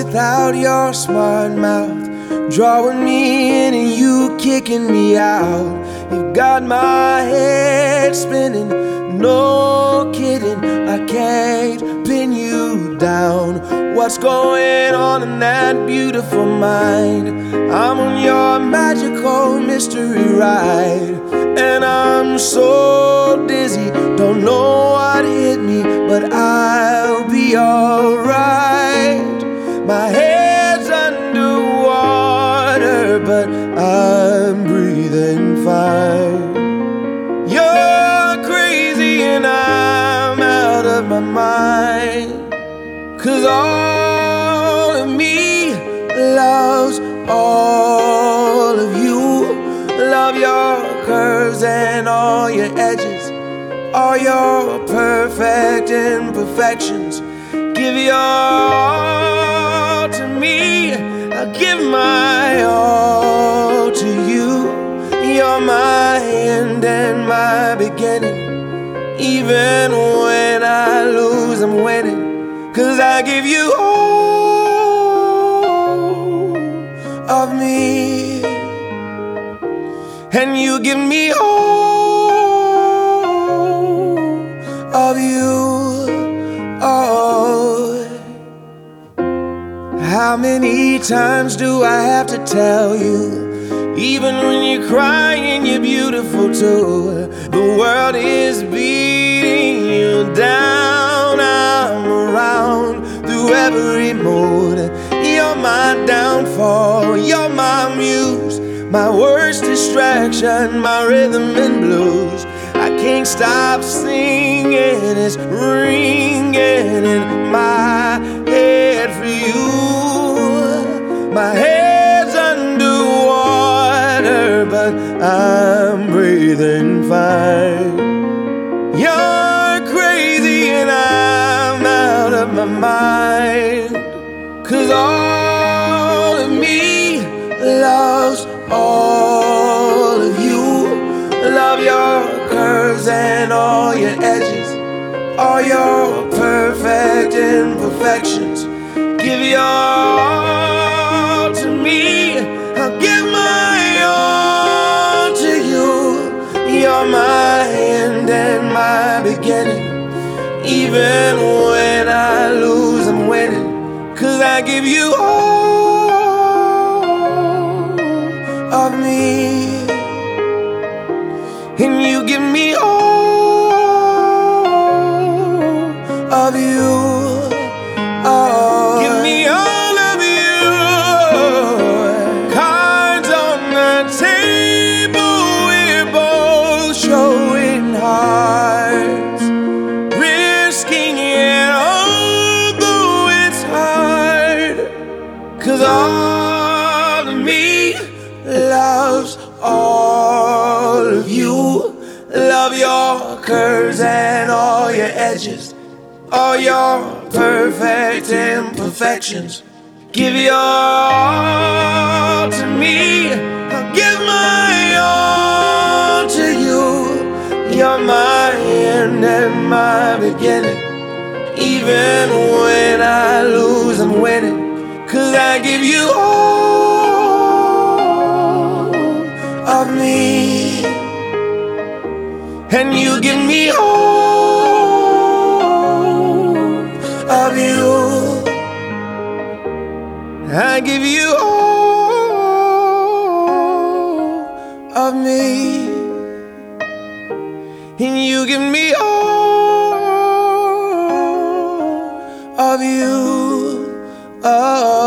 without your smart mouth, drawing me in and you kicking me out. You've got my head spinning, no kidding, I can't pin you down. What's going on in that beautiful mind? I'm on your magical mystery ride, and I'm so dizzy, don't know what hit me, but I'll be alright. My head's underwater, but I'm breathing fine. You're crazy and I'm out of my mind, 'cause all of me loves all of you. Love your curves and all your edges, all your perfect imperfections. Give your all to me, I'll give my all to you. You're my end and my beginning. Even when I lose, I'm winning, 'cause I give you all of me, and you give me all of you. Oh, how many times do I have to tell you? Even when you're crying, you're beautiful too. The world is beating you down. I'm around through every mood. You're my downfall, you're my muse, my worst distraction, my rhythm and blues. I can't stop singing, it's ringing in my head for you. My head's underwater, but I'm breathing fine. You're crazy and I'm out of my mind, 'cause all of me loves all of you. Love your curves and all your edges, all your perfect imperfections. Give your all to me, I'll give my all to you. You're my end and my beginning. Even when I lose, I'm winning, 'cause I give you all of me, and you give me all of you. Oh, give me all of you. Cards on the table, we're both showing hearts, risking it although it's hard, 'cause all of me loves all of you. Love your curves and all your edges, all your perfect imperfections. Give your all to me, I'll give my all to you. You're my end and my beginning. Even when I lose, I'm winning, 'cause I give you all of me, and you give me all of you. I give you all of me, and you give me all of you. Oh.